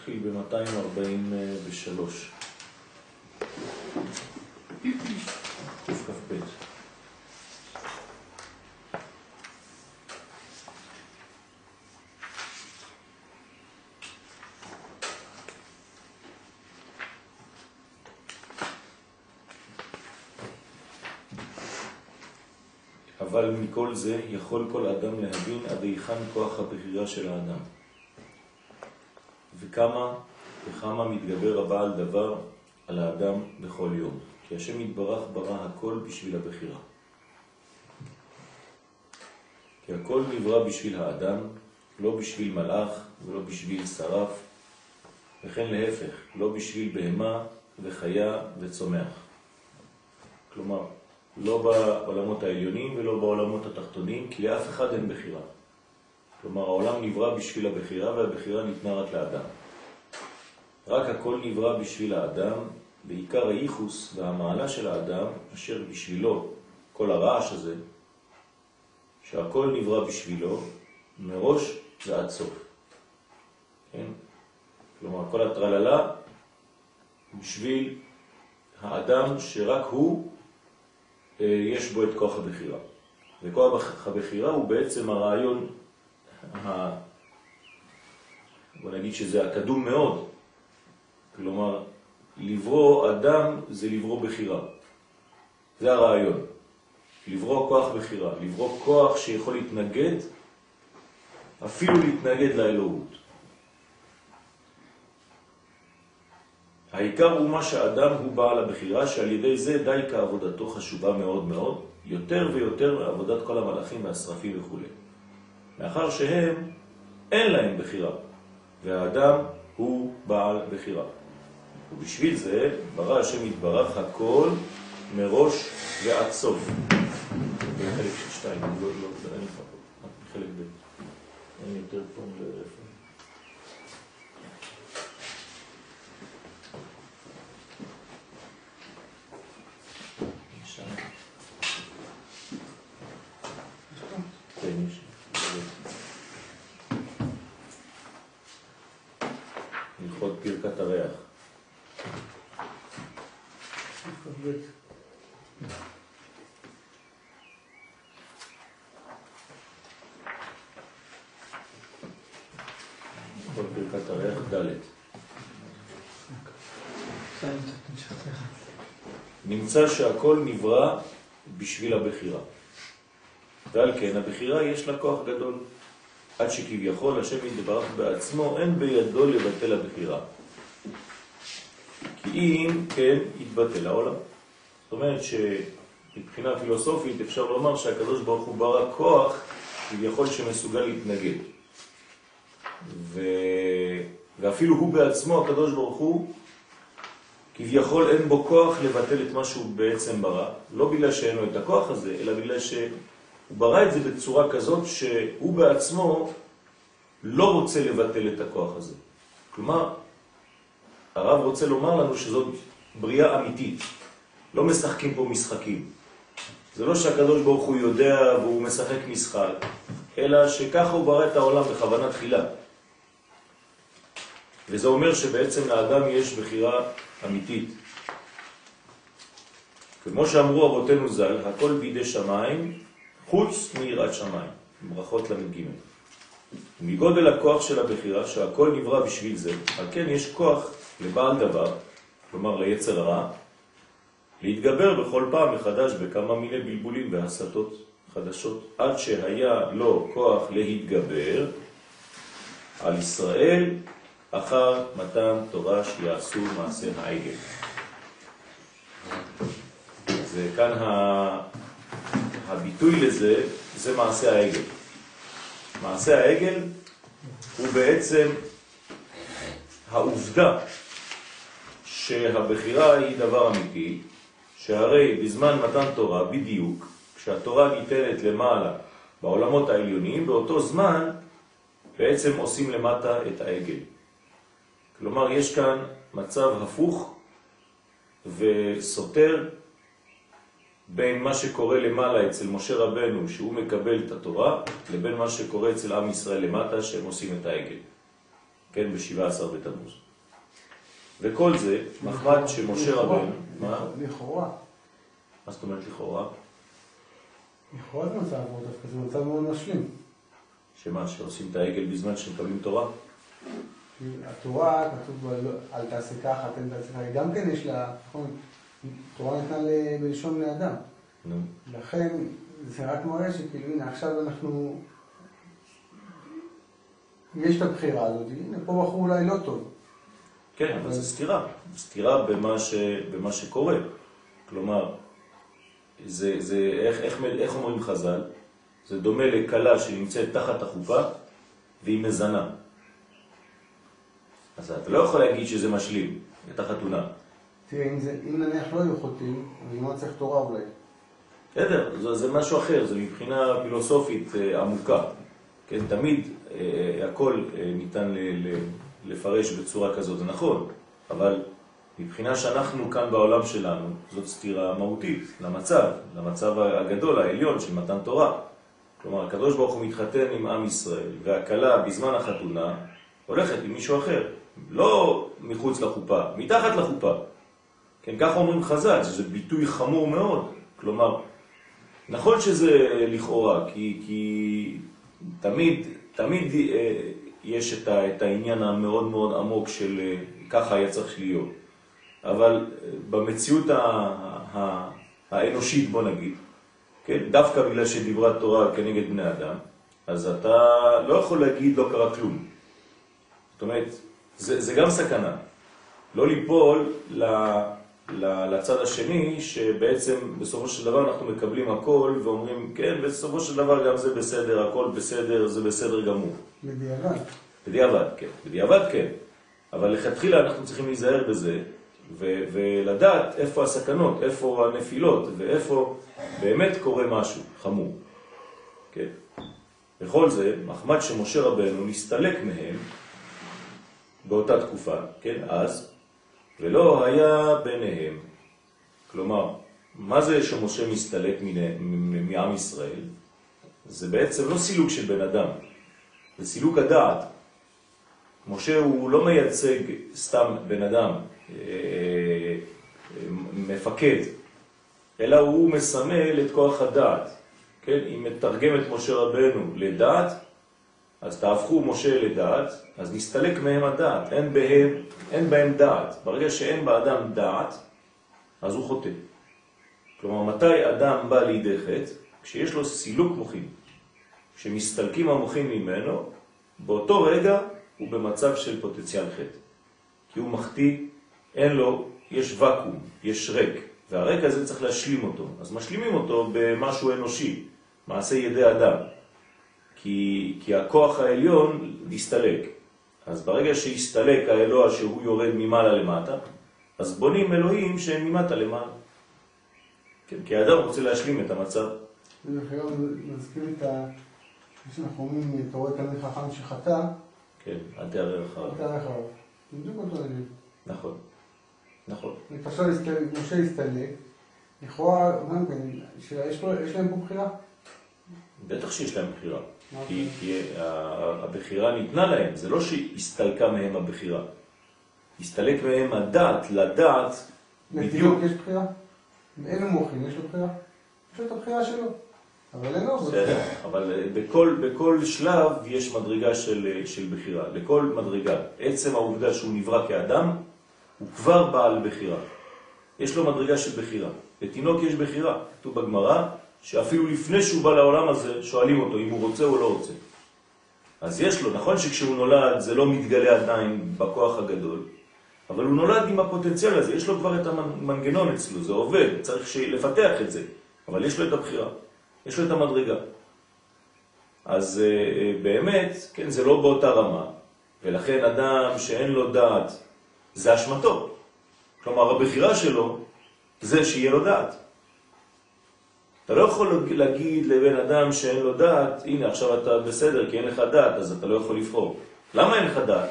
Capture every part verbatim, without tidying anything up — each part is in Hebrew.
נתחיל ב-מאתיים ארבעים ושלוש. קכ"ב. אבל מכל זה יכול כל אדם להבין עד היכן כוח הבחירה של האדם. וכמה וכמה מתגבר הבעל דבר על האדם בכל יום. כי השם יתברך ברא הכל בשביל הבחירה. כי הכל נברא בשביל האדם, לא בשביל מלאך ולא בשביל שרף, וכן להפך, לא בשביל בהמה וחיה וצומח. כלומר, לא בעולמות העליונים ולא בעולמות התחתונים, כי לאף אחד אין בחירה. כלומר, העולם נברא בשביל הבחירה, והבחירה ניתנה רק לאדם. רק הכל נברא בשביל האדם, בעיקר הייחוס והמעלה של האדם, אשר בשבילו, כל הרעש הזה, שהכל נברא בשבילו, מראש ועד סוף. כן? כלומר, כל הטרללה, בשביל האדם שרק הוא, יש בו את כוח הבחירה. וכוח הבחירה הוא בעצם הרעיון, ה... בוא נגיד שזה הקדום מאוד. כלומר, לברוא אדם זה לברוא בחירה. זה הרעיון. לברוא כוח בחירה. לברוא כוח שיכול להתנגד, אפילו להתנגד לאלוהות. העיקר הוא מה שהאדם הוא בעל הבחירה, שעל ידי זה די כעבודתו חשובה מאוד מאוד, יותר ויותר מעבודת כל המלאכים והשרפים וכו'. מאחר שהם אין להם בחירה, והאדם הוא בעל בחירה. ובשביל זה ברא השם יתברך הכל מראש ועד סוף. בחלק של שתיים, לא, לא, אין לך פה, בחלק ב'. אין יותר פה לאיפה. הלכות ברכת הריח. הלכות ברכת הריח ד'. נמצא שהכל נברא בשביל הבחירה. ועל כן הבחירה יש לה כוח גדול. עד שכביכול השם יתברך בעצמו אין בידו לבטל הבחירה. כי אם כן יתבטל העולם. זאת אומרת שמבחינה פילוסופית אפשר לומר שהקדוש ברוך הוא ברא כוח כביכול שמסוגל להתנגד. ו... ואפילו הוא בעצמו, הקדוש ברוך הוא, כביכול אין בו כוח לבטל את מה שהוא בעצם ברא. לא בגלל שאין לו את הכוח הזה, אלא בגלל ש... הוא ברא את זה בצורה כזאת שהוא בעצמו לא רוצה לבטל את הכוח הזה. כלומר, הרב רוצה לומר לנו שזאת בריאה אמיתית. לא משחקים פה משחקים. זה לא שהקדוש ברוך הוא יודע והוא משחק משחק, אלא שככה הוא ברא את העולם בכוונה תחילה. וזה אומר שבעצם לאדם יש בחירה אמיתית. כמו שאמרו אבותינו ז"ל, הכל בידי שמיים, חוץ מיראת שמיים. ברכות למ"ג. מגודל הכוח של הבחירה, שהכל נברא בשביל זה, על כן יש כוח לבעל דבר, כלומר ליצר הרע, להתגבר בכל פעם מחדש בכמה מיני בלבולים והסתות חדשות, עד שהיה לו כוח להתגבר על ישראל אחר מתן תורה שיעשו מעשה העגל. זה כאן ה... הביטוי לזה, זה מעשה העגל. מעשה העגל הוא בעצם העובדה שהבחירה היא דבר אמיתי, שהרי בזמן מתן תורה בדיוק, כשהתורה ניתנת למעלה בעולמות העליוניים, באותו זמן בעצם עושים למטה את העגל. כלומר, יש כאן מצב הפוך וסותר בין מה שקורה למעלה אצל משה רבנו, שהוא מקבל את התורה, לבין מה שקורה אצל עם ישראל למטה, שהם עושים את העגל. כן, ב-שבעה עשר בתמוז. וכל זה, מחמד שמשה רבנו, מה? לכאורה. מה זאת אומרת לכאורה? לכאורה זה מצב מאוד דווקא, זה מצב מאוד משלים. שמה, שעושים את העגל בזמן שמקבלים תורה? התורה, כתוב על תעשה ככה, אתם תעשה ככה, גם כן יש לה, נכון, תורה ניתנה בלשון לאדם. נו. לכן, זה רק מראה שכאילו, הנה, עכשיו אנחנו, יש את הבחירה הזאת, הנה, פה בחור אולי לא טוב. כן, אבל זה סתירה. סתירה במה, ש... במה שקורה. כלומר, זה, זה, איך, איך, איך אומרים חז"ל? זה דומה לקלה שנמצאת תחת החופה והיא מזנה. אז אתה לא יכול להגיד שזה משלים את החתונה. תראה, אם, זה, אם נניח לא היו חוטאים, אני לא צריך תורה אולי. בסדר, זה, זה משהו אחר, זה מבחינה פילוסופית אה, עמוקה. כן, תמיד אה, הכל אה, ניתן ל, ל, לפרש בצורה כזאת, זה נכון, אבל מבחינה שאנחנו כאן בעולם שלנו, זאת סתירה מהותית למצב, למצב הגדול, העליון של מתן תורה. כלומר, הקדוש ברוך הוא מתחתן עם עם ישראל, והקלה בזמן החתונה הולכת עם מישהו אחר, לא מחוץ לחופה, מתחת לחופה. כן, ככה אומרים חז"ל, שזה ביטוי חמור מאוד. כלומר, נכון שזה לכאורה, כי, כי תמיד, תמיד אה, יש את, ה, את העניין המאוד מאוד עמוק של אה, ככה היה צריך להיות. אבל במציאות ה, ה, האנושית, בוא נגיד, כן, דווקא בגלל שדיברה תורה כנגד בני אדם, אז אתה לא יכול להגיד לא קרה כלום. זאת אומרת, זה, זה גם סכנה. לא ליפול ל, ל, לצד השני, שבעצם בסופו של דבר אנחנו מקבלים הכל ואומרים, כן, בסופו של דבר גם זה בסדר, הכל בסדר, זה בסדר גמור. בדיעבד. בדיעבד, כן. בדיעבד, כן. אבל לכתחילה אנחנו צריכים להיזהר בזה, ו- ולדעת איפה הסכנות, איפה הנפילות, ואיפה באמת קורה משהו חמור. כן. בכל זה, מחמד שמשה רבנו נסתלק מהם באותה תקופה, כן, אז, ולא היה ביניהם. כלומר, מה זה שמשה מסתלק מעם ישראל? זה בעצם לא סילוק של בן אדם, זה סילוק הדעת. משה הוא לא מייצג סתם בן אדם, מפקד, אלא הוא מסמל את כוח הדעת. כן? אם מתרגם את משה רבנו לדעת, אז תהפכו משה לדעת, אז נסתלק מהם הדעת, אין בהם, אין בהם דעת. ברגע שאין באדם דעת, אז הוא חוטא. כלומר, מתי אדם בא לידי חטא? כשיש לו סילוק מוחין. כשמסתלקים המוחין ממנו, באותו רגע הוא במצב של פוטנציאל חטא. כי הוא מחטיא, אין לו, יש וקום, יש ריק, והריק הזה צריך להשלים אותו. אז משלימים אותו במשהו אנושי, מעשה ידי אדם. כי, כי הכוח העליון יסתלק. אז ברגע שיסתלק האלוה שהוא יורד ממעלה למטה, אז בונים אלוהים שהם ממטה למעלה. כן, כי האדם רוצה להשלים את המצב. זה חייב להזכיר את ה... שאנחנו אומרים, אתה רואה תלמיד חכם שחטא, כן, אל תערער אחריו. אל תערער אחריו. בדיוק אותו עניין. נכון, נכון. עכשיו משה הסתלק, לכאורה, גם כן, יש להם פה בחירה? בטח שיש להם בחירה. כי, כי הבחירה ניתנה להם, זה לא שהסתלקה מהם הבחירה. הסתלק מהם הדעת, לדעת בדיוק. יש בחירה? אין לו מוחים, יש לו בחירה? יש לו את הבחירה שלו. אבל אין לו. בסדר, אבל בכל, בכל שלב יש מדרגה של, של בחירה. לכל מדרגה. עצם העובדה שהוא נברא כאדם, הוא כבר בעל בחירה. יש לו מדרגה של בחירה. לתינוק יש בחירה. כתוב בגמרא, שאפילו לפני שהוא בא לעולם הזה, שואלים אותו אם הוא רוצה או לא רוצה. אז יש לו, נכון שכשהוא נולד זה לא מתגלה עדיין בכוח הגדול, אבל הוא נולד עם הפוטנציאל הזה, יש לו כבר את המנגנון אצלו, זה עובד, צריך לפתח את זה, אבל יש לו את הבחירה, יש לו את המדרגה. אז באמת, כן, זה לא באותה רמה, ולכן אדם שאין לו דעת, זה אשמתו. כלומר, הבחירה שלו זה שיהיה לו דעת. אתה לא יכול להגיד לבן אדם שאין לו דעת, הנה עכשיו אתה בסדר כי אין לך דעת, אז אתה לא יכול לבחור. למה אין לך דעת?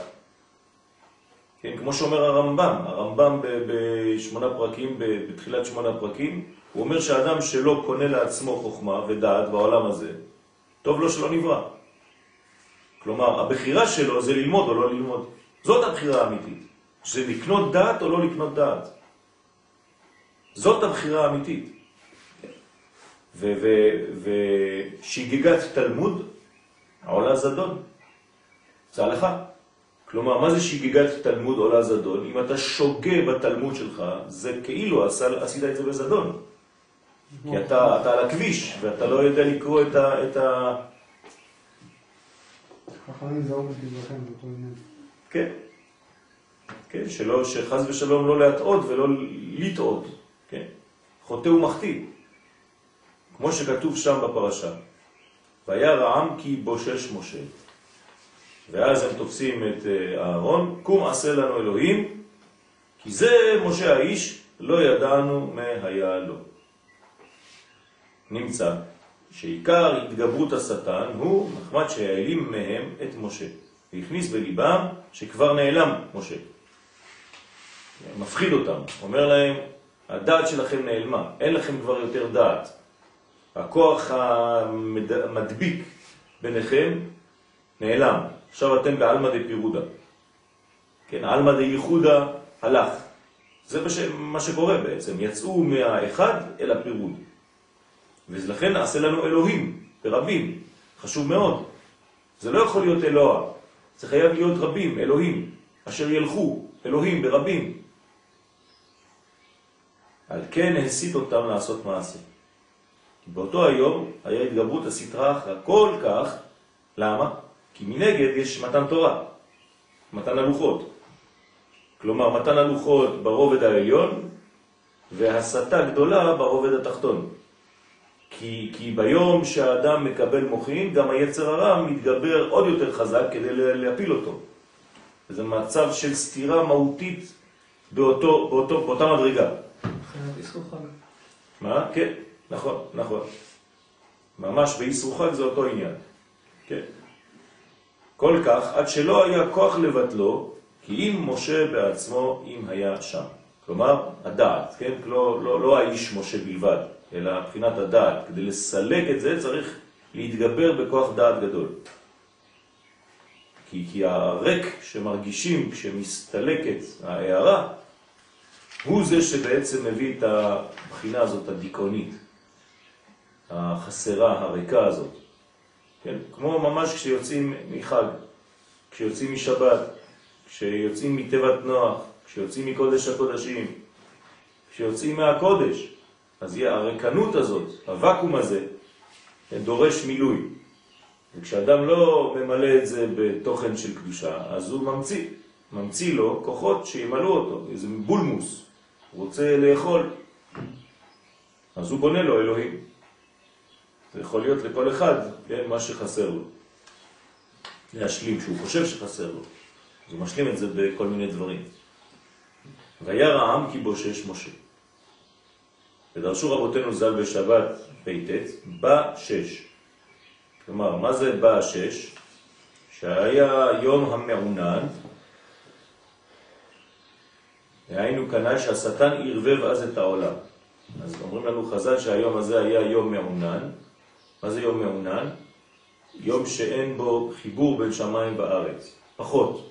כן, כמו שאומר הרמב"ם, הרמב"ם בשמונה פרקים, בתחילת שמונה פרקים, הוא אומר שהאדם שלא קונה לעצמו חוכמה ודעת בעולם הזה, טוב לו שלא נברא. כלומר, הבחירה שלו זה ללמוד או לא ללמוד. זאת הבחירה האמיתית. זה לקנות דעת או לא לקנות דעת. זאת הבחירה האמיתית. ושגיגת תלמוד עולה זדון. זה הלכה. כלומר, מה זה שגיגת תלמוד עולה זדון? אם אתה שוגה בתלמוד שלך, זה כאילו עשית את זה בזדון. כי אתה, אתה על הכביש, ואתה לא יודע לקרוא את ה... את ה... חכמים זהו בדברכם, באותו עניין. כן. כן, שלא, שחז ושלום לא להטעות ולא לטעות. כן. חוטא ומחטיא. כמו שכתוב שם בפרשה. והיה רעם כי בושש משה. ואז הם תופסים את אהרון, קום עשה לנו אלוהים, כי זה משה האיש, לא ידענו מה היה לו. נמצא שעיקר התגברות השטן הוא מחמד שהעלים מהם את משה, והכניס בליבם שכבר נעלם משה. מפחיד אותם, אומר להם, הדעת שלכם נעלמה, אין לכם כבר יותר דעת. הכוח המדביק ביניכם נעלם. עכשיו אתם בעלמא דפירודה. כן, עלמא דייחודה הלך. זה מה שקורה בעצם. יצאו מהאחד אל הפירוד. ולכן נעשה לנו אלוהים, ברבים. חשוב מאוד. זה לא יכול להיות אלוה. זה חייב להיות רבים, אלוהים. אשר ילכו, אלוהים ברבים. על כן הסית אותם לעשות מעשה. באותו היום היה התגברות הסתרה אחרה כל כך. למה? כי מנגד יש מתן תורה, מתן הלוחות. כלומר, מתן הלוחות ברובד העליון, והסתה גדולה ברובד התחתון. כי, כי ביום שהאדם מקבל מוחין, גם היצר הרע מתגבר עוד יותר חזק כדי להפיל אותו. וזה מצב של סתירה מהותית באותו, באותו, באותה מדרגה. מבחינת איסור חג. מה? כן, נכון, נכון. ממש באיסור חג זה אותו עניין. כן. כל כך, עד שלא היה כוח לבטלו, כי אם משה בעצמו, אם היה שם. כלומר, הדעת, כן? לא, לא, לא האיש משה בלבד, אלא מבחינת הדעת. כדי לסלק את זה צריך להתגבר בכוח דעת גדול. כי, כי הרק שמרגישים כשמסתלקת ההערה, הוא זה שבעצם מביא את הבחינה הזאת הדיכאונית, החסרה, הריקה הזאת. כן? כמו ממש כשיוצאים מחג, כשיוצאים משבת, כשיוצאים מטבעת נוח, כשיוצאים מקודש הקודשים, כשיוצאים מהקודש, אז הריקנות הזאת, הוואקום הזה, דורש מילוי. וכשאדם לא ממלא את זה בתוכן של קדושה, אז הוא ממציא, ממציא לו כוחות שימלאו אותו, איזה בולמוס, הוא רוצה לאכול, אז הוא בונה לו אלוהים. זה יכול להיות לכל אחד, כן, מה שחסר לו. להשלים, שהוא חושב שחסר לו. אז הוא משלים את זה בכל מיני דברים. והיה רעם כי בושש משה. ודרשו רבותינו ז"ל בשבת פ"ט, בא שש. כלומר, מה זה בא שש? שהיה יום המעונן, היינו כנ"ל שהשטן ערבב אז את העולם. אז אומרים לנו חז"ל שהיום הזה היה יום מעונן. מה זה יום מעונן? יום שאין בו חיבור בין שמיים וארץ. פחות.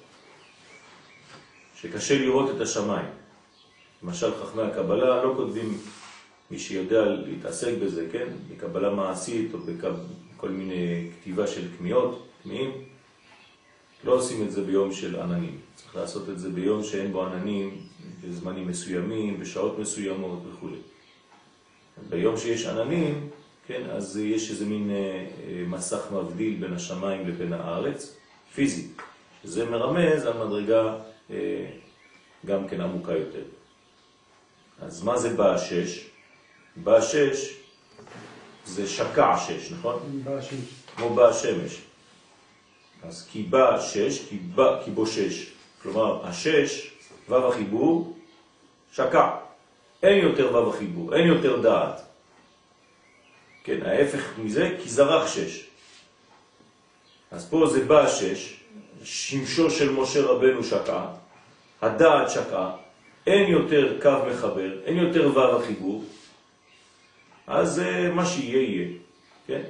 שקשה לראות את השמיים. למשל חכמי הקבלה לא כותבים, מי שיודע להתעסק בזה, כן? בקבלה מעשית או בכל מיני כתיבה של כמיות, כמיים, לא עושים את זה ביום של עננים. צריך לעשות את זה ביום שאין בו עננים, בזמנים מסוימים, בשעות מסוימות וכו'. ביום שיש עננים, כן, אז יש איזה מין מסך מבדיל בין השמיים לבין הארץ, פיזי. שזה מרמז על מדרגה גם כן עמוקה יותר. אז מה זה בא שש? בא שש זה שקע שש, נכון? בא שש. כמו בא שמש. אז כי בא שש, כי, בא, כי בו שש. כלומר, השש, וו החיבור, שקע. אין יותר וו החיבור, אין יותר דעת. כן, ההפך מזה, כי זרח שש. אז פה זה בא שש, שמשו של משה רבנו שקע, הדעת שקע, אין יותר קו מחבר, אין יותר וו החיבור, אז מה שיהיה יהיה, כן?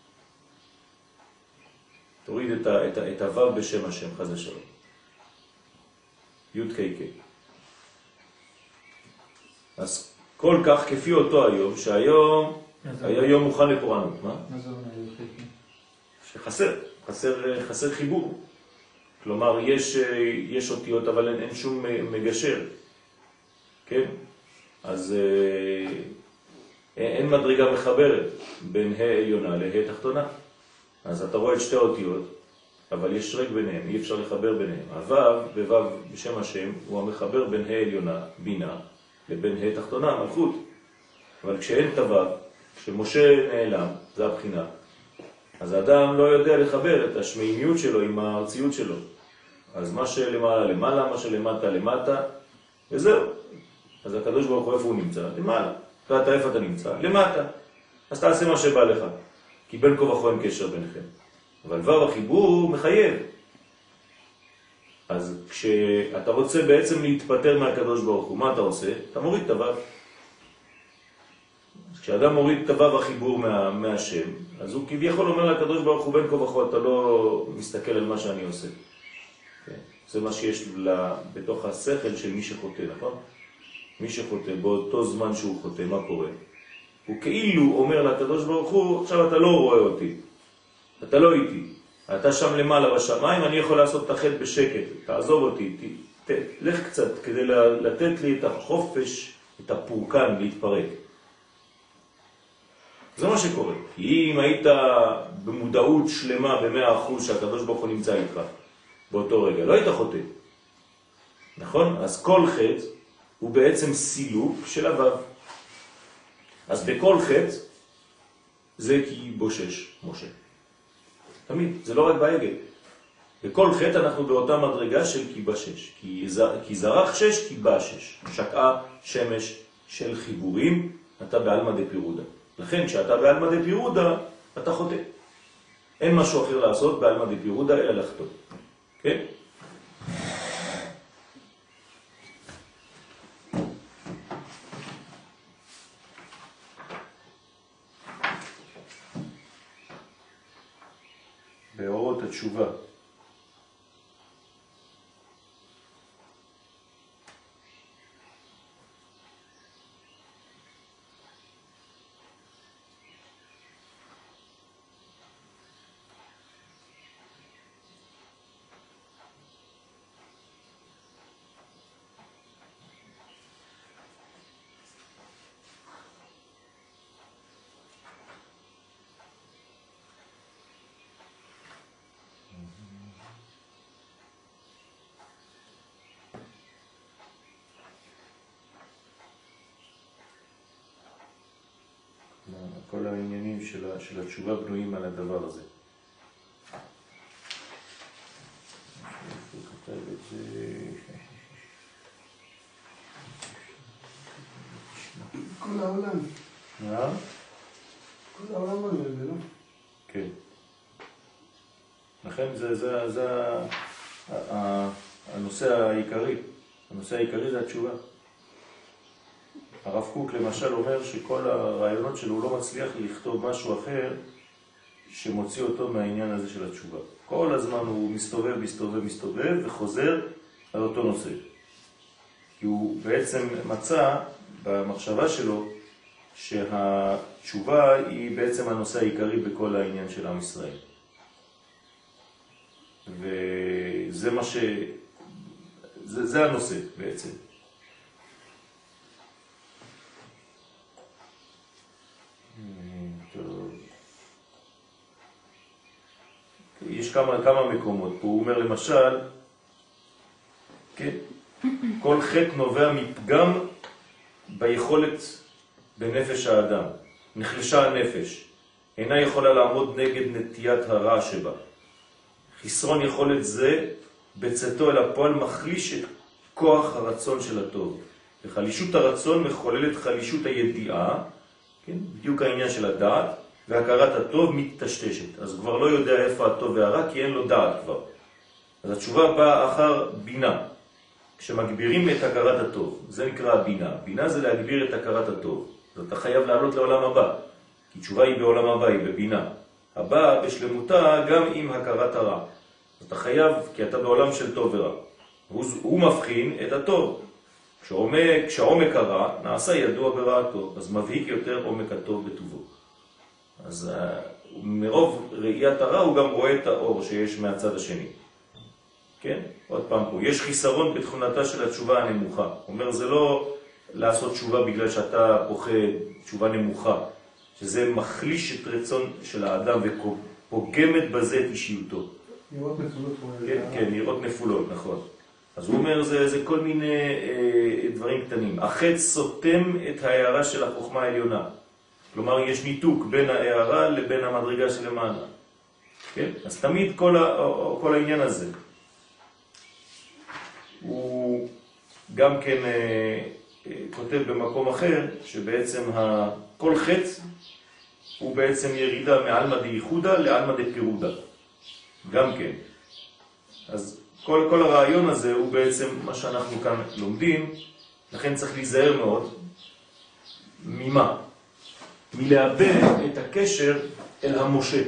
תוריד את, ה, את, ה, את הוו בשם השם, חז ושלום. י' ק' ק'. אז כל כך כפי אותו היום, שהיום היה יום מוכן לפורענות. מה? מה זה אומר י' ק' ק'? שחסר, חסר, חסר חיבור. כלומר, יש, יש אותיות, אבל אין, אין שום מגשר. כן? אז אין מדרגה מחברת בין ה' עליונה לה' תחתונה. אז אתה רואה את שתי אותיות, אבל יש שרק ביניהם, אי אפשר לחבר ביניהם. הוו, בוו בשם השם, הוא המחבר בין ה' עליונה, בינה, לבין ה' תחתונה, מלכות. אבל כשאין תוו, כשמשה נעלם, זה הבחינה, אז האדם לא יודע לחבר את השמימיות שלו עם הארציות שלו. אז מה שלמעלה למעלה, מה שלמטה למטה, וזהו. אז הקדוש ברוך הוא איפה הוא נמצא? למעלה. ואתה איפה אתה נמצא? למטה. אז תעשה מה שבא לך. כי בין כה וכה אין קשר ביניכם. אבל וו החיבור מחייב. אז כשאתה רוצה בעצם להתפטר מהקדוש ברוך הוא, מה אתה עושה? אתה מוריד את הוו. כשאדם מוריד את הוו החיבור מה, מהשם, אז הוא כביכול אומר לקדוש ברוך הוא, בין כה וכה אתה לא מסתכל על מה שאני עושה. כן? זה מה שיש לה, בתוך השכל של מי שחוטא, נכון? מי שחוטא, באותו זמן שהוא חוטא, מה קורה? הוא כאילו אומר לקדוש ברוך הוא, עכשיו אתה לא רואה אותי, אתה לא איתי, אתה שם למעלה בשמיים, אני יכול לעשות את החטא בשקט, תעזוב אותי, ת, ת, לך קצת כדי לתת לי את החופש, את הפורקן להתפרק. זה מה שקורה. אם היית במודעות שלמה במאה אחוז שהקדוש ברוך הוא נמצא איתך באותו רגע, לא היית חוטא. נכון? אז כל חטא הוא בעצם סילוק של הוו. אז בכל חטא זה כי בושש משה. תמיד, זה לא רק בעגל. בכל חטא אנחנו באותה מדרגה של כי בשש. כי, כי זרח שש, כי בשש. שקעה שמש של חיבורים, אתה בעלמא דפירודה. לכן כשאתה בעלמא דפירודה, אתה חוטא. אין משהו אחר לעשות בעלמא דפירודה אלא לחטוא. כן? באורות התשובה. כל העניינים של, של התשובה בנויים על הדבר הזה. כל העולם. מה? כל העולם הזה, זה לא? כן. לכן זה, זה, זה הנושא העיקרי. הנושא העיקרי זה התשובה. הרב קוק למשל אומר שכל הרעיונות שלו הוא לא מצליח לכתוב משהו אחר שמוציא אותו מהעניין הזה של התשובה. כל הזמן הוא מסתובב, מסתובב, מסתובב וחוזר על אותו נושא. כי הוא בעצם מצא במחשבה שלו שהתשובה היא בעצם הנושא העיקרי בכל העניין של עם ישראל. וזה מה ש... זה, זה הנושא בעצם. יש כמה, כמה מקומות פה. הוא אומר למשל, כן, כל חטא נובע מפגם ביכולת בנפש האדם. נחלשה הנפש, אינה יכולה לעמוד נגד נטיית הרע שבה. חסרון יכולת זה בצאתו אל הפועל מחליש את כוח הרצון של הטוב. וחלישות הרצון מחוללת חלישות הידיעה, כן? בדיוק העניין של הדעת, והכרת הטוב מתשתשת. אז כבר לא יודע איפה הטוב והרע, כי אין לו דעת כבר. אז התשובה באה אחר בינה. כשמגבירים את הכרת הטוב, זה נקרא בינה. בינה זה להגביר את הכרת הטוב. אז אתה חייב לעלות לעולם הבא. כי תשובה היא בעולם הבא, היא בבינה. הבא בשלמותה גם עם הכרת הרע. אז אתה חייב, כי אתה בעולם של טוב ורע. הוא, הוא מבחין את הטוב. כשעומק, כשעומק הרע נעשה ידוע ברעתו, אז מבהיק יותר עומק הטוב בטובו. אז מרוב ראיית הרע הוא גם רואה את האור שיש מהצד השני. כן? עוד פעם פה, יש חיסרון בתכונתה של התשובה הנמוכה. הוא אומר, זה לא לעשות תשובה בגלל שאתה פוחד, תשובה נמוכה, שזה מחליש את רצון של האדם ופוגמת בזה את אישיותו. נראות נפולות. כן, כן, נראות נפולות, נכון. אז הוא אומר, זה, זה כל מיני אה, דברים קטנים. החץ סותם את ההערה של החוכמה העליונה. כלומר, יש ניתוק בין ההערה לבין המדרגה של המעלה. כן? אז תמיד כל, ה, כל העניין הזה, הוא גם כן אה, אה, כותב במקום אחר, שבעצם ה, כל חץ הוא בעצם ירידה מעלמא דייחודה לעלמא דפירודה. גם כן. אז כל, כל הרעיון הזה הוא בעצם מה שאנחנו כאן לומדים, לכן צריך להיזהר מאוד. ממה? מלאבד את הקשר אל המשה.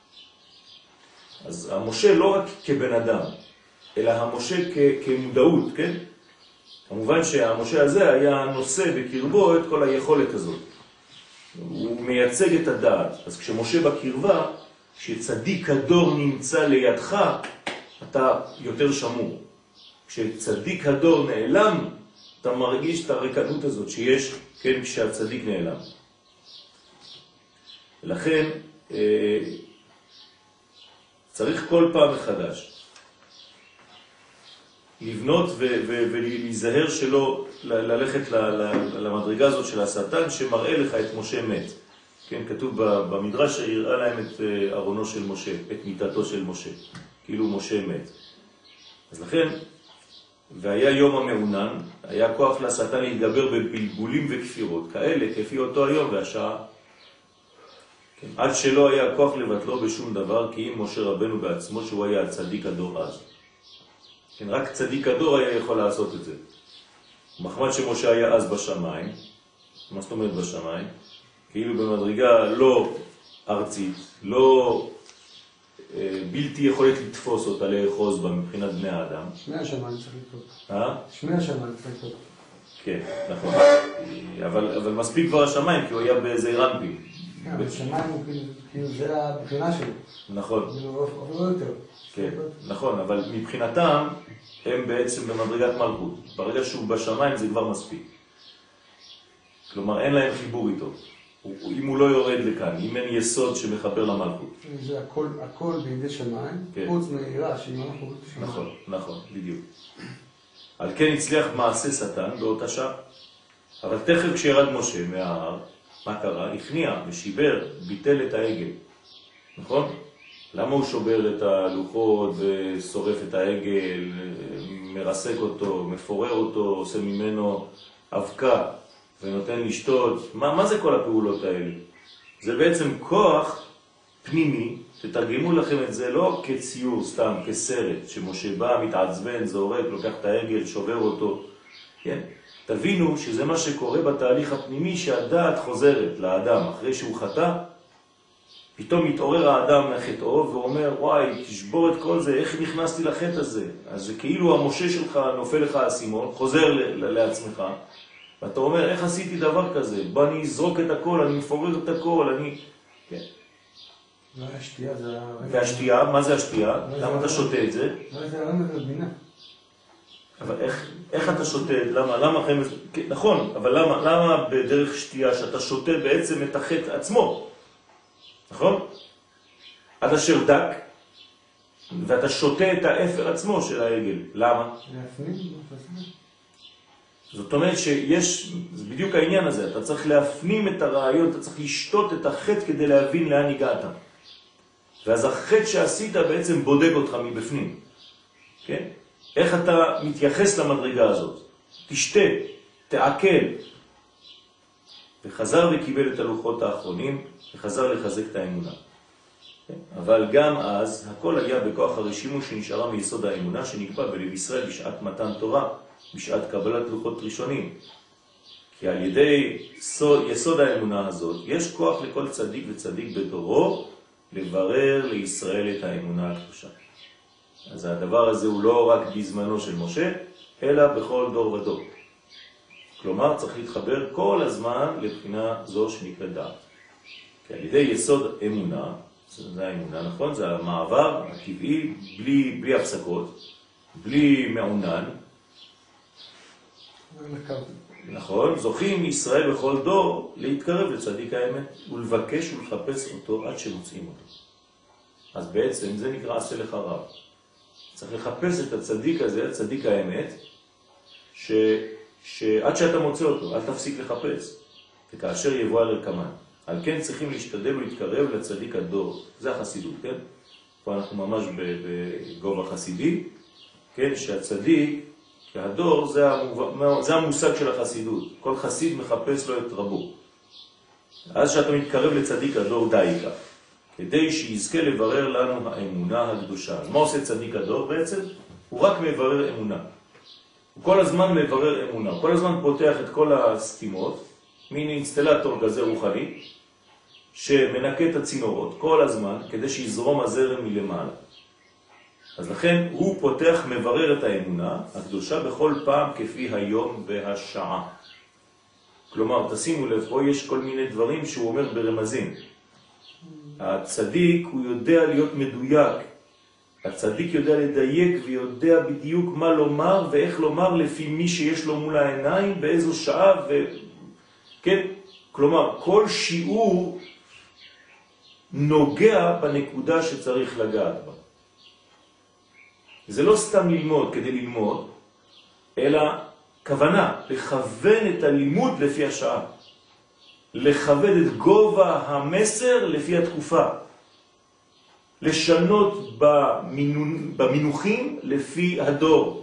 אז המשה לא רק כבן אדם, אלא המשה כ- כמודעות, כן? כמובן שהמשה הזה היה נושא בקרבו את כל היכולת הזאת. הוא מייצג את הדעת. אז כשמשה בקרבה, כשצדיק הדור נמצא לידך, אתה יותר שמור. כשצדיק הדור נעלם, אתה מרגיש את הרקנות הזאת שיש, כן, כשהצדיק נעלם. לכן, אה, צריך כל פעם מחדש לבנות ולהיזהר שלא ללכת למדרגה הזאת של השטן שמראה לך את משה מת. כן, כתוב במדרש שיראה להם את ארונו של משה, את מיטתו של משה, כאילו משה מת. אז לכן, והיה יום המעונן, היה כוח לשטן להתגבר בבלבולים וכפירות, כאלה כפי אותו היום והשעה. כן, עד שלא היה כוח לבטלו בשום דבר, כי אם משה רבנו בעצמו שהוא היה הצדיק הדור אז. כן, רק צדיק הדור היה יכול לעשות את זה. מחמד שמשה היה אז בשמיים, מה זאת אומרת בשמיים? כאילו במדרגה לא ארצית, לא אה, בלתי יכולת לתפוס אותה, לאחוז בה מבחינת בני האדם. שמי השמיים צריך לקרות. אה? שמי השמיים צריך לקרות. כן, נכון. אבל, אבל מספיק כבר השמיים, כי הוא היה באיזה רמפים. כן, אבל השמיים הוא כאילו, זה הבחינה שלו. נכון. זה לא יותר. כן, נכון, אבל מבחינתם הם בעצם במדרגת מלכות. ברגע שהוא בשמיים זה כבר מספיק. כלומר, אין להם חיבור איתו. אם הוא לא יורד לכאן, אם אין יסוד שמחבר למלכות. זה הכל, הכל בידי שמיים, כן. חוץ מהירה שהיא מלכות שמיים. נכון, נכון, בדיוק. על כן הצליח מעשה שטן באותה שעה. אבל תכף כשירד משה מההר, מה קרה? הכניע ושיבר, ביטל את העגל. נכון? למה הוא שובר את הלוחות ושורף את העגל, מרסק אותו, מפורר אותו, עושה ממנו אבקה ונותן לשתות? מה, מה זה כל הפעולות האלה? זה בעצם כוח פנימי, תתרגמו לכם את זה לא כציור סתם, כסרט, שמשה בא, מתעצבן, זורק, לוקח את העגל, שובר אותו. כן? תבינו שזה מה שקורה בתהליך הפנימי שהדעת חוזרת לאדם אחרי שהוא חטא, פתאום מתעורר האדם מחטאו ואומר, וואי, תשבור את כל זה, איך נכנסתי לחטא הזה? אז זה כאילו המשה שלך נופל לך הסימון, חוזר לעצמך, ואתה אומר, איך עשיתי דבר כזה? בוא אני אזרוק את הכל, אני מפורר את הכל, אני... כן. והשתייה זה... והשתייה, מה זה השתייה? למה אתה שותה את זה? זה הרמז לבינה. אבל איך, איך אתה שותה? למה? למה חמז... נכון, אבל למה, למה בדרך שתייה שאתה שותה בעצם את החטא עצמו? נכון? עד אשר דק, ואתה שותה את האפר עצמו של העגל. למה? זאת אומרת שיש, זה בדיוק העניין הזה, אתה צריך להפנים את הרעיון, אתה צריך לשתות את החטא כדי להבין לאן הגעת. ואז החטא שעשית בעצם בודק אותך מבפנים. כן? איך אתה מתייחס למדרגה הזאת? תשתה, תעכל. וחזר וקיבל את הלוחות האחרונים, וחזר לחזק את האמונה. אבל גם אז, הכל היה בכוח הרשימו שנשארה מיסוד האמונה, שנקבע בלב ישראל בשעת מתן תורה, בשעת קבלת לוחות ראשונים. כי על ידי יסוד האמונה הזאת, יש כוח לכל צדיק וצדיק בדורו, לברר לישראל את האמונה הקדושה. אז הדבר הזה הוא לא רק בזמנו של משה, אלא בכל דור ודור. כלומר, צריך להתחבר כל הזמן לבחינה זו שנקראת דעת. כי על ידי יסוד אמונה, זה האמונה, נכון? זה המעבר הטבעי, בלי, בלי הפסקות, בלי מעונן. נכון, זוכים ישראל בכל דור להתקרב לצדיק האמת ולבקש ולחפש אותו עד שמוצאים אותו. אז בעצם זה נקרא עשה לך רב. צריך לחפש את הצדיק הזה, הצדיק האמת, ש... שעד שאתה מוצא אותו, אל תפסיק לחפש. וכאשר יבוא על רקמן. על כן צריכים להשתדל ולהתקרב לצדיק הדור. זה החסידות, כן? פה אנחנו ממש בגובה חסידי, כן? שהצדיק, שהדור, זה, המוב... זה המושג של החסידות. כל חסיד מחפש לו את רבו. אז שאתה מתקרב לצדיק הדור דייקה. כדי שיזכה לברר לנו האמונה הקדושה. מה עושה צדיק הדור בעצם? הוא רק מברר אמונה. הוא כל הזמן מברר אמונה. הוא כל הזמן פותח את כל הסתימות, מין אינסטלטור כזה רוחני, שמנקה את הצינורות כל הזמן, כדי שיזרום הזרם מלמעלה. אז לכן הוא פותח, מברר את האמונה הקדושה בכל פעם כפי היום והשעה. כלומר, תשימו לב, פה יש כל מיני דברים שהוא אומר ברמזים. הצדיק הוא יודע להיות מדויק. הצדיק יודע לדייק ויודע בדיוק מה לומר ואיך לומר לפי מי שיש לו מול העיניים, באיזו שעה ו... כן? כלומר, כל שיעור נוגע בנקודה שצריך לגעת בה. זה לא סתם ללמוד כדי ללמוד, אלא כוונה, לכוון את הלימוד לפי השעה. לכבד את גובה המסר לפי התקופה. לשנות במינון, במינוחים לפי הדור.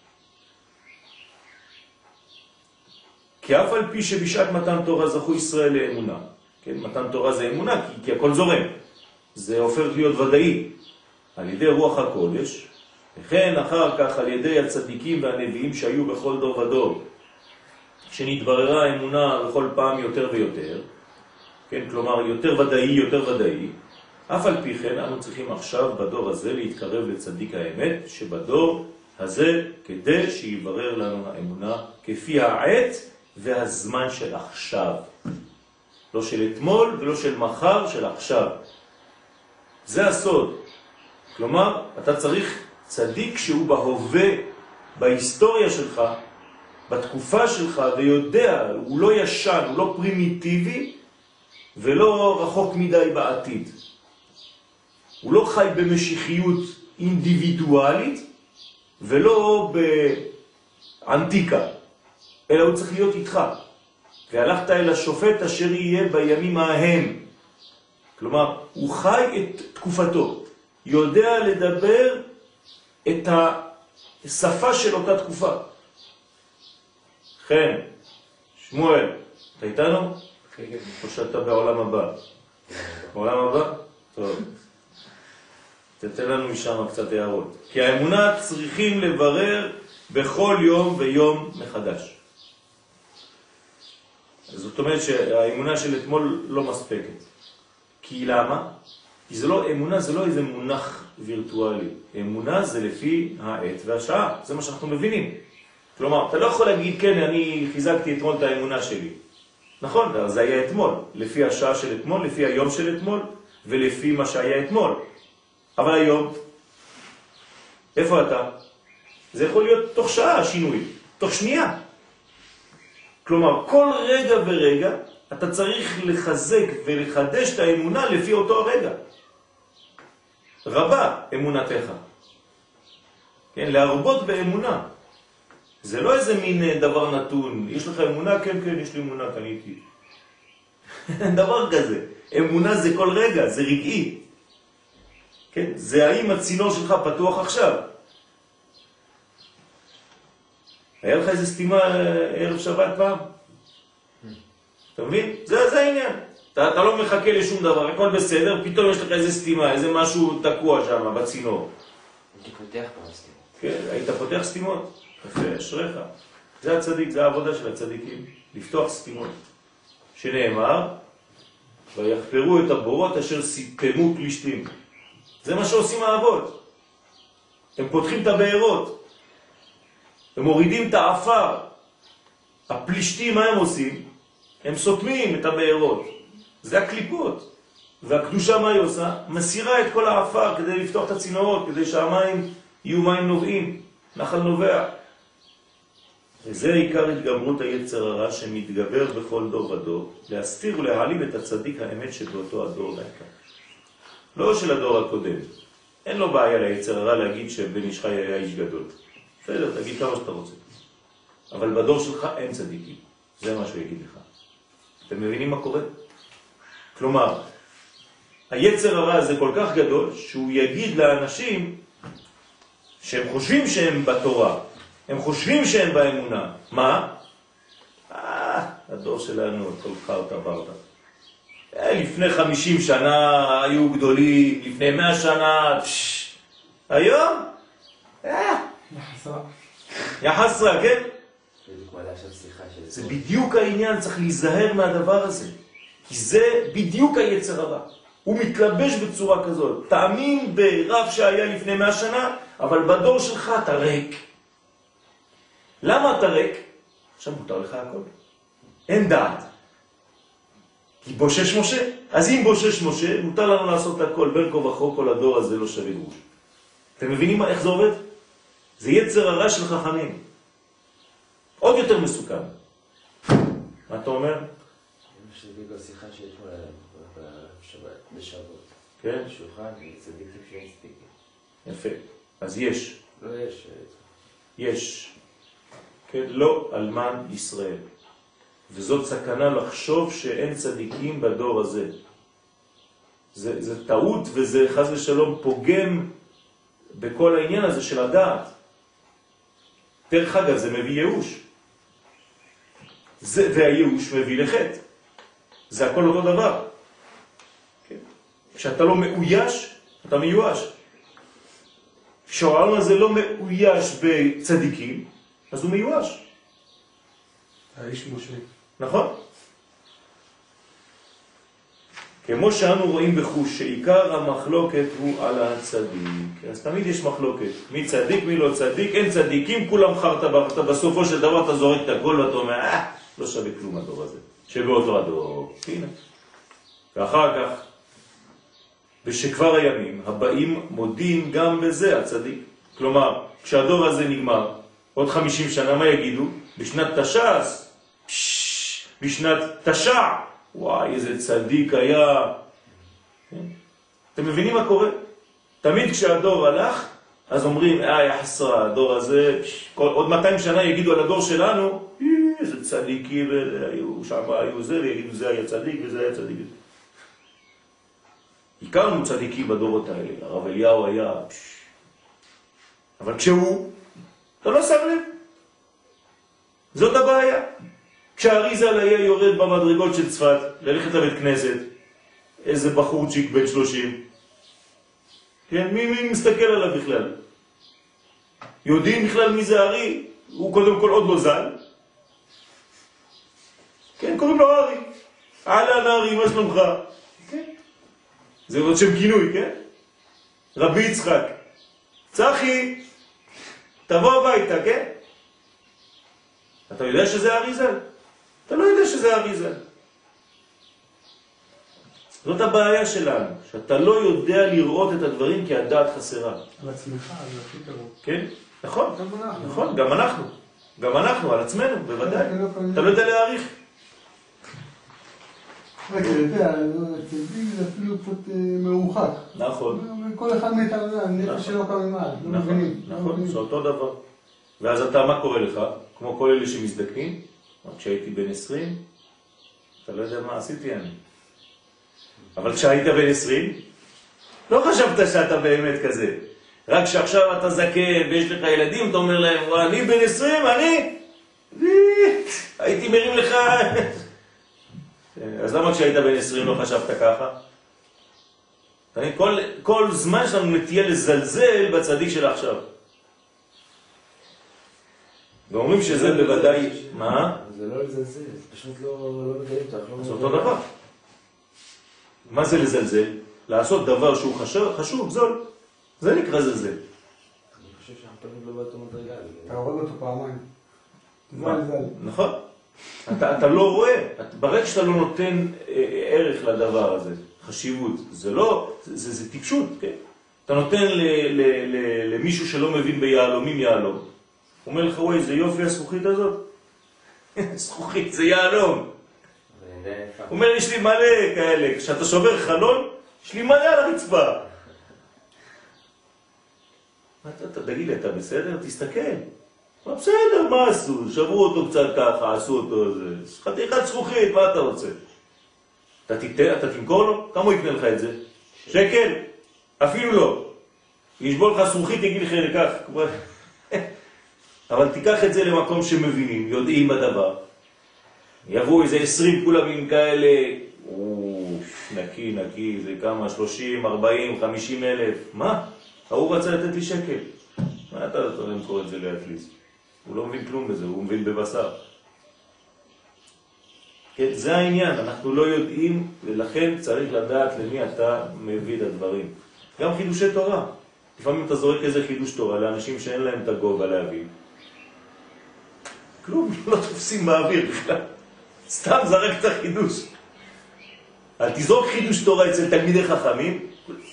כי אף על פי שבשעת מתן תורה זכו ישראל לאמונה. כן, מתן תורה זה אמונה, כי, כי הכל זורם. זה הופך להיות ודאי. על ידי רוח הקודש, וכן אחר כך על ידי הצדיקים והנביאים שהיו בכל דור ודור. שנתבררה האמונה בכל פעם יותר ויותר, כן, כלומר יותר ודאי, יותר ודאי, אף על פי כן אנו צריכים עכשיו בדור הזה להתקרב לצדיק האמת שבדור הזה כדי שיברר לנו האמונה כפי העת והזמן של עכשיו. לא של אתמול ולא של מחר, של עכשיו. זה הסוד. כלומר, אתה צריך צדיק שהוא בהווה, בהיסטוריה שלך, בתקופה שלך, ויודע, הוא לא ישן, הוא לא פרימיטיבי, ולא רחוק מדי בעתיד. הוא לא חי במשיחיות אינדיבידואלית, ולא באנטיקה, אלא הוא צריך להיות איתך. והלכת אל השופט אשר יהיה בימים ההם. כלומר, הוא חי את תקופתו, יודע לדבר את השפה של אותה תקופה. כן, שמואל, אתה איתנו? או שאתה בעולם הבא? בעולם הבא? טוב. תתן לנו משם קצת הערות. כי האמונה צריכים לברר בכל יום ויום מחדש. זאת אומרת שהאמונה של אתמול לא מספקת. כי למה? כי זה לא, אמונה זה לא איזה מונח וירטואלי. אמונה זה לפי העת והשעה. זה מה שאנחנו מבינים. כלומר, אתה לא יכול להגיד, כן, אני חיזקתי אתמול את האמונה שלי. נכון, זה היה אתמול. לפי השעה של אתמול, לפי היום של אתמול, ולפי מה שהיה אתמול. אבל היום, איפה אתה? זה יכול להיות תוך שעה שינוי, תוך שנייה. כלומר, כל רגע ורגע אתה צריך לחזק ולחדש את האמונה לפי אותו הרגע. רבה אמונתך. כן, להרבות באמונה. זה לא איזה מין דבר נתון. יש לך אמונה? כן, כן, יש לי אמונה, קניתי. דבר כזה. אמונה זה כל רגע, זה רגעי. כן? זה האם הצינור שלך פתוח עכשיו. היה לך איזה סתימה ערב שבת פעם? אתה מבין? זה, זה העניין. אתה, אתה לא מחכה לשום דבר, הכל בסדר, פתאום יש לך איזה סתימה, איזה משהו תקוע שם בצינור. הייתי פותח פעם סתימות. כן, היית פותח סתימות. יפה, אשריך. זה הצדיק, זה העבודה של הצדיקים, לפתוח סתימות. שנאמר, ויחפרו את הבורות אשר סיפמו פלישתים. זה מה שעושים האבות. הם פותחים את הבארות, הם מורידים את האפר. הפלישתים, מה הם עושים? הם סותמים את הבארות. זה הקליפות. והקדושה מה היא עושה? מסירה את כל האפר כדי לפתוח את הצינורות, כדי שהמים יהיו מים נובעים, נחל נובע. וזה עיקר התגברות היצר הרע שמתגבר בכל דור ודור, להסתיר ולהעלים את הצדיק האמת שבאותו הדור לעיקר. לא של הדור הקודם. אין לו בעיה ליצר הרע להגיד שבן איש חי היה איש גדול. בסדר, תגיד כמה שאתה רוצה. אבל בדור שלך אין צדיקים. זה מה שהוא יגיד לך. אתם מבינים מה קורה? כלומר, היצר הרע הזה כל כך גדול, שהוא יגיד לאנשים שהם חושבים שהם בתורה, הם חושבים שהם באמונה. מה? אה, הדור שלנו, כל חרטה ברטה. לפני חמישים שנה היו גדולים, לפני מאה שנה, פש, היום? אה, יחסרה. יחסרה, כן? בדיוק מעלה עכשיו שיחה של... זה בדיוק העניין, צריך להיזהר מהדבר הזה. כי זה בדיוק היצר הרע. הוא מתלבש בצורה כזאת. תאמין ברב שהיה לפני מאה שנה, אבל בדור שלך אתה ריק. למה אתה ריק? עכשיו מותר לך הכל. אין דעת. כי בושש משה. אז אם בושש משה, מותר לנו לעשות הכל. בין כה וכה כל הדור הזה לא שווה גרוש. אתם מבינים איך זה עובד? זה יצר הרע של חכמים. עוד יותר מסוכן. מה אתה אומר? יש לי בגלל שיחה שיש פה בשבת, בשבת. כן? שולחן וצדיקים שאין צדיקים. יפה. אז יש. לא יש. יש. כן? לא אלמן ישראל. וזאת סכנה לחשוב שאין צדיקים בדור הזה. זה, זה טעות וזה חס ושלום פוגם בכל העניין הזה של הדעת. דרך אגב, זה מביא ייאוש. זה, והייאוש מביא לחטא. זה הכל אותו דבר. כן? כשאתה לא מאויש, אתה מיואש. כשהעולם הזה לא מאויש בצדיקים, אז הוא מיואש. האיש משה. נכון? כמו שאנו רואים בחוש שעיקר המחלוקת הוא על הצדיק. אז תמיד יש מחלוקת. מי צדיק, מי לא צדיק, אין צדיקים, כולם חרטה ברטה. בסופו של דבר אתה זורק את הכל ואתה אומר, אה, לא שווה כלום הדור הזה. שבאותו הדור. הנה. ואחר כך, בשכבר הימים, הבאים מודים גם בזה הצדיק. כלומר, כשהדור הזה נגמר, עוד חמישים שנה, מה יגידו? בשנת תש"ס, בשנת תש"ע, וואי, איזה צדיק היה. אתם מבינים מה קורה? תמיד כשהדור הלך, אז אומרים, אה, יחסרה, הדור הזה, עוד מאתיים שנה יגידו על הדור שלנו, איזה צדיקי, והיו שם, היו זה, ויגידו, זה היה צדיק, וזה היה צדיק. הכרנו צדיקים בדורות האלה, הרב אליהו היה, אבל כשהוא, אתה לא שם לב. זאת הבעיה. כשהאריזל היה יורד במדרגות של צפת, ללכת לבית כנסת, איזה בחורצ'יק בן שלושים, כן, מי, מי מסתכל עליו בכלל? יודעים בכלל מי זה ארי? הוא קודם כל עוד לא זל. כן, קוראים לו ארי. אהלן ארי, מה שלומך? כן. זה עוד שם כינוי, כן? רבי יצחק. צחי, תבוא הביתה, כן? אתה יודע שזה אריזל? אתה לא יודע שזה אריזל. זאת הבעיה שלנו, שאתה לא יודע לראות את הדברים כי הדעת חסרה. על עצמך, זה הכי קרוב. כן? נכון. גם אנחנו. נכון, גם אנחנו. גם אנחנו, על עצמנו, בוודאי. אתה לא יודע להעריך. רק אתה יודע, צדיק זה אפילו קצת מרוחק. נכון. כל אחד מאיתנו, הנפש שלו כמה מעל. נכון, נכון, זה אותו דבר. ואז אתה, מה קורה לך? כמו כל אלה שמזדקנים, כשהייתי בן עשרים, אתה לא יודע מה עשיתי אני. אבל כשהיית בן עשרים, לא חשבת שאתה באמת כזה. רק שעכשיו אתה זקן ויש לך ילדים, אתה אומר להם, אני בן עשרים, אני? הייתי מרים לך. אז למה כשהיית בן עשרים לא חשבת ככה? כל, כל זמן שלנו נטייה לזלזל בצדיק של עכשיו. ואומרים שזה בוודאי... מה? זה לא לזלזל, זה פשוט לא מגלים אותך. זה אותו דבר. מה זה לזלזל? לעשות דבר שהוא חשוב, זול. זה נקרא זלזל. באותו מדרגה. אתה הורג אותו פעמיים. מה? זל זל. נכון. אתה, אתה לא רואה, את, ברגע שאתה לא נותן אה, ערך לדבר הזה, חשיבות, זה לא, זה, זה, זה טיפשות, כן? אתה נותן ל, ל, ל, למישהו שלא מבין ביעלומים יעלום. הוא אומר לך, וואי, זה יופי הזכוכית הזאת? זכוכית, זה יעלום. הוא אומר, יש לי מלא כאלה, כשאתה שובר חלון, יש לי מלא על הרצפה. אתה, אתה, תגיד לי, אתה בסדר? תסתכל. מה בסדר, מה עשו? שברו אותו קצת ככה, עשו אותו, זה... חתיכת זכוכית, מה אתה רוצה? אתה תיתן, אתה תמכור לו? כמה הוא יקנה לך את זה? שקל? אפילו לא. ישבור לך זכוכית, יגיד לך לכך. אבל תיקח את זה למקום שמבינים, יודעים בדבר. יבואו איזה עשרים כולבים כאלה, אוף, נקי, נקי, זה כמה, שלושים, ארבעים, חמישים אלף. מה? הוא רצה לתת לי שקל. מה אתה רוצה למכור את זה לאטליס? הוא לא מבין כלום בזה, הוא מבין בבשר. כן, זה העניין, אנחנו לא יודעים, ולכן צריך לדעת למי אתה מביא את הדברים. גם חידושי תורה. לפעמים אתה זורק איזה חידוש תורה לאנשים שאין להם את הגובה להביא. כלום, לא תופסים באוויר בכלל. סתם זרק את החידוש. אל תזרוק חידוש תורה אצל תלמידי חכמים.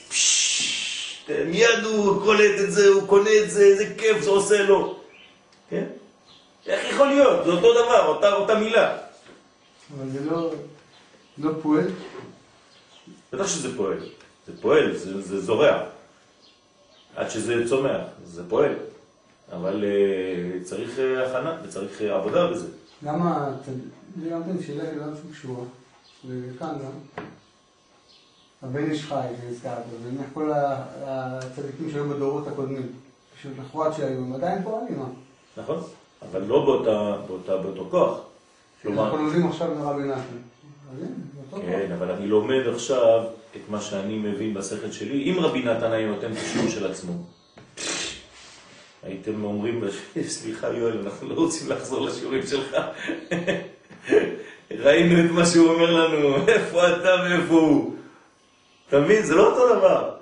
מיד הוא קולט את זה, הוא קונה את זה, איזה כיף זה עושה לו. כן? איך יכול להיות? זה אותו דבר, אותה, אותה מילה. אבל זה לא, לא פועל. בטח שזה פועל. זה פועל, זה, זה זורע. עד שזה צומח, זה פועל. אבל uh, צריך uh, הכנה וצריך uh, עבודה בזה. למה, זה גם כן שאלה לא סוג שורה, וכאן גם, הבן איש חי שהזכרת, ונניח כל הצדיקים שהיו בדורות הקודמים, שלכבוד שהיו, הם עדיין פועלים, מה? נכון, אבל לא באותה, באותה, באותו כוח. אנחנו לומדים עכשיו מרבי נתן. כן, אבל אני לומד עכשיו את מה שאני מבין בשכל שלי. אם רבי נתן היה נותן את השיעור של עצמו, הייתם אומרים, סליחה יואל, אנחנו לא רוצים לחזור לשיעורים שלך. ראינו את מה שהוא אומר לנו, איפה אתה ואיפה הוא. אתה מבין? זה לא אותו דבר.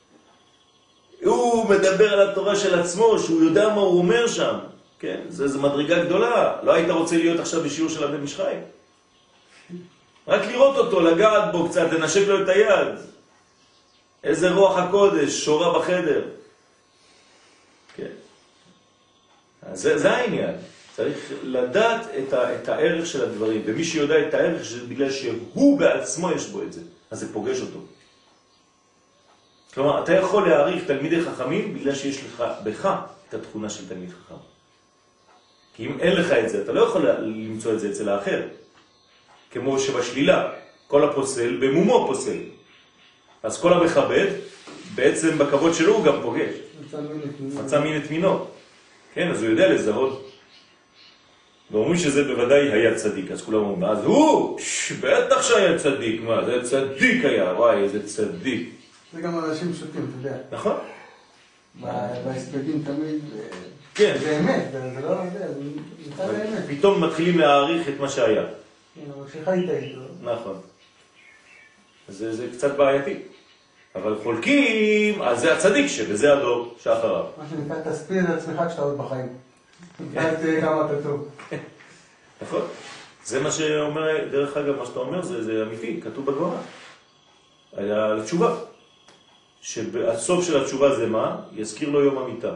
הוא מדבר על התורה של עצמו, שהוא יודע מה הוא אומר שם. כן? זה, זה מדרגה גדולה. לא היית רוצה להיות עכשיו בשיעור של הבן איש חי? רק לראות אותו, לגעת בו קצת, לנשק לו את היד. איזה רוח הקודש, שורה בחדר. כן. אז זה, זה העניין. צריך לדעת את, ה, את הערך של הדברים. ומי שיודע את הערך, בגלל שהוא בעצמו יש בו את זה. אז זה פוגש אותו. כלומר, אתה יכול להעריך תלמידי חכמים בגלל שיש לך בך את התכונה של תלמיד חכם. כי אם אין לך את זה, אתה לא יכול למצוא את זה אצל האחר. כמו שבשלילה, כל הפוסל במומו פוסל. אז כל המכבד, בעצם בכבוד שלו הוא גם פוגש. מצא מין את מינו. כן, אז הוא יודע לזהות. ואומרים שזה בוודאי היה צדיק, אז כולם אומרים, אז הוא, בטח שהיה צדיק, מה, זה צדיק היה, וואי, איזה צדיק. זה גם אנשים פשוטים, אתה יודע. נכון. בהספדים תמיד, כן. זה אמת, זה לא יודע, זה נמצא באמת. פתאום מתחילים להעריך את מה שהיה. כן, אבל שחיית איתו. נכון. זה, זה קצת בעייתי. אבל חולקים, אז זה הצדיק שבזה הדור שאחריו. מה שנקרא, תספיד את עצמך כשאתה עוד בחיים. אז תראה כמה אתה טוב. נכון. זה מה שאומר, דרך אגב, מה שאתה אומר, זה, זה אמיתי, כתוב בגמרא. היה לתשובה. שהסוף של התשובה זה מה? יזכיר לו יום המיטה.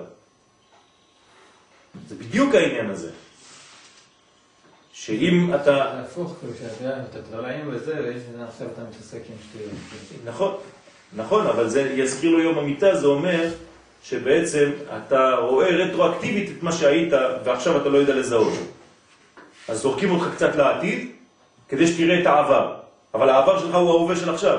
זה בדיוק העניין הזה. שאם אתה... זה הפוך, כשאתה תרלעים וזה, ועכשיו אתה מתעסק עם שטויות. נכון, נכון, אבל זה יזכיר לו יום המיטה, זה אומר שבעצם אתה רואה רטרואקטיבית את מה שהיית, ועכשיו אתה לא יודע לזהות. אז זורקים אותך קצת לעתיד, כדי שתראה את העבר. אבל העבר שלך הוא ההווה של עכשיו.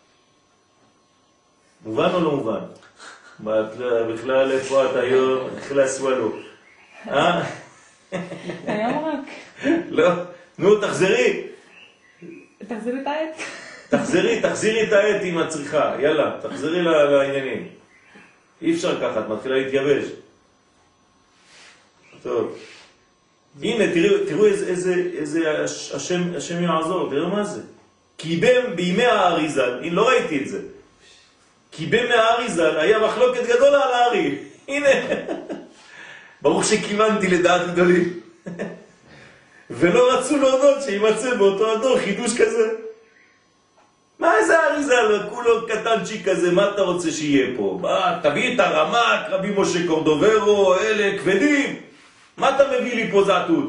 מובן או לא מובן? בכלל איפה אתה היום, בכלל סוואלו. אה? היום רק. לא, נו תחזרי. תחזירי את העט. תחזרי, תחזירי את העט אם את צריכה, יאללה, תחזרי לעניינים. אי אפשר ככה, את מתחילה להתייבש. טוב. הנה, תראו, תראו איזה, איזה, איזה השם, השם יעזור, תראו מה זה. קיבם בימי האריזל, הנה, לא ראיתי את זה. קיבם מהאריזל, היה מחלוקת גדולה על הארי. הנה. ברוך שכיוונתי לדעת גדולים. ולא רצו להודות שימצא באותו הדור חידוש כזה. מה איזה אריזל, כולו קטנצ'י כזה, מה אתה רוצה שיהיה פה? בא, תביא את הרמת, רבי משה קורדוברו, אלה כבדים. מה אתה מביא לי פה זעתות?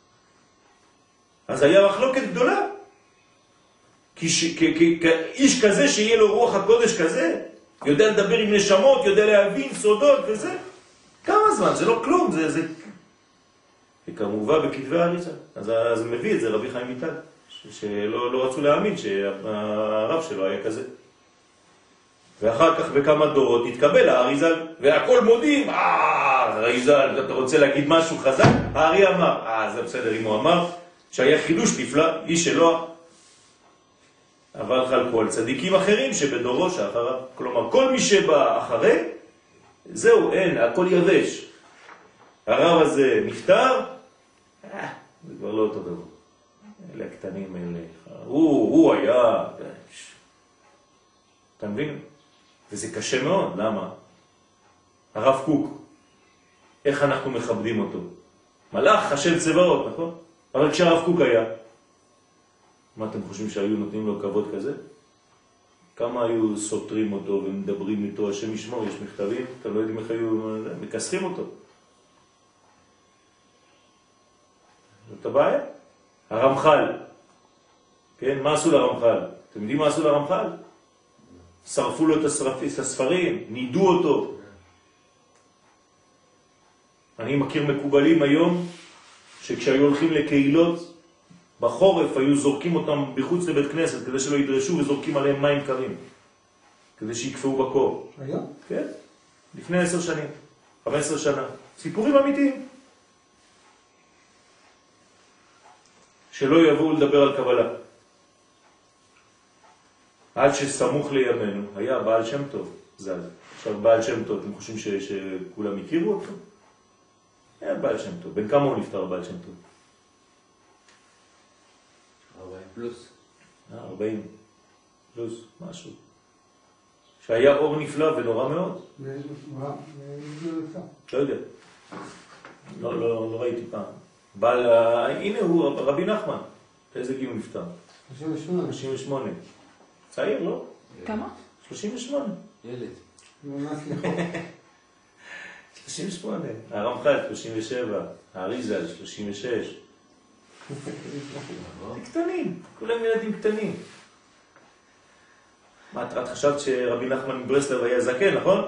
אז היה מחלוקת גדולה. כי ש... כ... כ... כאיש כזה שיהיה לו רוח הקודש כזה, יודע לדבר עם נשמות, יודע להבין סודות וזה, כמה זמן? זה לא כלום, זה... זה... וכמובן בכתבי האריזה. אז, אז מביא את זה רבי חיים ויטל, ש... שלא לא רצו להאמין שהרב שלו היה כזה. ואחר כך בכמה דורות התקבל האריזל, והכל מודים, אה, האריזל, אתה רוצה להגיד משהו חזק? הארי אמר, אה, זה בסדר, אם הוא אמר, שהיה חידוש נפלא, איש אלוה, אבל חלקו על צדיקים אחרים שבדורו שאחריו. כלומר, כל מי שבא אחרי, זהו, אין, הכל יבש. הרב הזה נפטר, אה, זה כבר לא אותו דבר. אלה הקטנים האלה. הוא, הוא היה... אתה מבין? וזה קשה מאוד, למה? הרב קוק, איך אנחנו מכבדים אותו? מלאך, השם צבאות, נכון? אבל כשהרב קוק היה, מה אתם חושבים שהיו נותנים לו כבוד כזה? כמה היו סותרים אותו ומדברים איתו, השם ישמור, יש מכתבים, אתם לא יודעים איך היו מקסחים אותו. זאת הבעיה. הרמח"ל, כן, מה עשו לרמח"ל? אתם יודעים מה עשו לרמח"ל? שרפו לו את הספרים, נידו אותו. אני מכיר מקובלים היום, שכשהיו הולכים לקהילות, בחורף היו זורקים אותם בחוץ לבית כנסת, כדי שלא ידרשו וזורקים עליהם מים קרים, כדי שיקפאו בקור. היום? כן, לפני עשר שנים, חמש עשרה שנה. סיפורים אמיתיים. שלא יבואו לדבר על קבלה. עד שסמוך לימינו, היה בעל שם טוב, זל. עכשיו בעל שם טוב, אתם חושבים ש... שכולם הכירו אותו? היה בעל שם טוב. בין כמה הוא נפטר בעל שם טוב? ארבעים פלוס. ארבעים פלוס, משהו. שהיה אור נפלא ונורא מאוד. לא יודע. לא, לא, לא ראיתי פעם. בעל, הנה הוא רבי נחמן. איזה גיל הוא נפטר? שלושים ושמונה. שלושים ושמונה. צעיר, לא? כמה? שלושים ושמונה. ילד. שלושים ושמונה. הרמח"ל שלושים ושבע. האריזל שלושים ושש. קטנים, כולם ילדים קטנים. מה, את חשבת שרבי נחמן מברסלב היה זקן, נכון?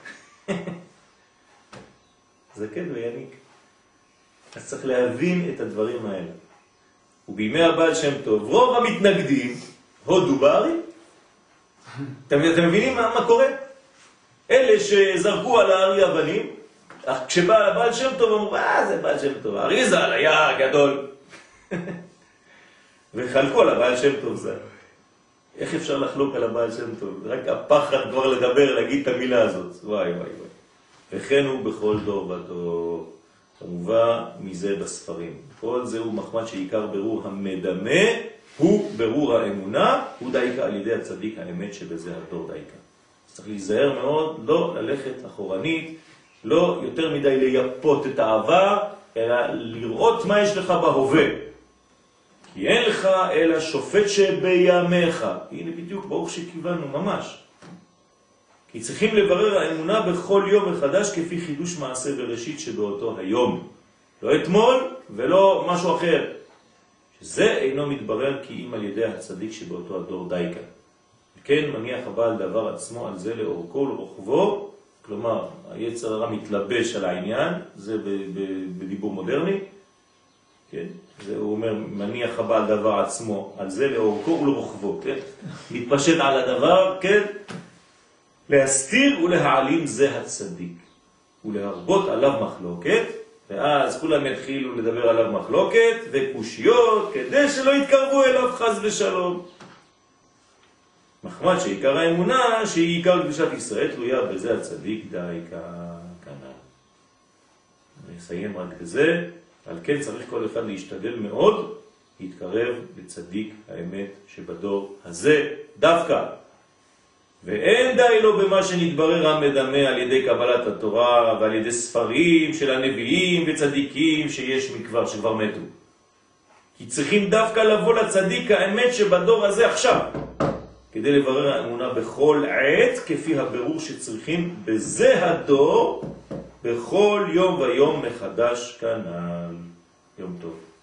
זקן ויניק. אז צריך להבין את הדברים האלה. ובימי הבעל שם טוב, רוב המתנגדים הודו בארי. אתם, אתם מבינים מה, מה קורה? אלה שזרקו על הארי אבנים, כשבא הבעל שם טוב אמרו, אה, זה בעל שם טוב, האריזל היה גדול. וחלקו על הבעל שם טוב זה. איך אפשר לחלוק על הבעל שם טוב? רק הפחד כבר לדבר, להגיד את המילה הזאת. וואי וואי וואי. וכן הוא בכל דור ודור. כמובן מזה בספרים. כל זה הוא מחמד שעיקר ברור המדמה, הוא ברור האמונה, הוא דייקה על ידי הצדיק האמת שבזה הדור דייקה. צריך להיזהר מאוד, לא ללכת אחורנית, לא יותר מדי לייפות את העבר, אלא לראות מה יש לך בהווה. כי אין לך אלא שופט שבימיך. הנה בדיוק ברוך שכיוונו ממש. כי צריכים לברר האמונה בכל יום מחדש כפי חידוש מעשה בראשית שבאותו היום. לא אתמול ולא משהו אחר. שזה אינו מתברר כי אם על ידי הצדיק שבאותו הדור דייקה. כן מניח הבעל דבר עצמו על זה לאורכו ולרוחבו. כלומר, היצר הרע מתלבש על העניין, זה בדיבור מודרני. כן? זה הוא אומר, מניח הבעל דבר עצמו על זה לאורכו ולרוחבו. כן? מתפשט על הדבר, כן? להסתיר ולהעלים זה הצדיק. ולהרבות עליו מחלוקת, ואז כולם יתחילו לדבר עליו מחלוקת וקושיות, כדי שלא יתקרבו אליו חס ושלום. מחמד שעיקר האמונה, שהיא עיקר קדושת ישראל, תלויה בזה הצדיק דייקה כנ"ל. נסיים רק בזה, על כן צריך כל אחד להשתדל מאוד, להתקרב לצדיק האמת שבדור הזה דווקא. ואין די לו במה שנתברר המדמה על ידי קבלת התורה ועל ידי ספרים של הנביאים וצדיקים שיש מכבר, שכבר מתו. כי צריכים דווקא לבוא לצדיק האמת שבדור הזה עכשיו, כדי לברר האמונה בכל עת, כפי הבירור שצריכים בזה הדור, בכל יום ויום מחדש כנ"ל. יום טוב.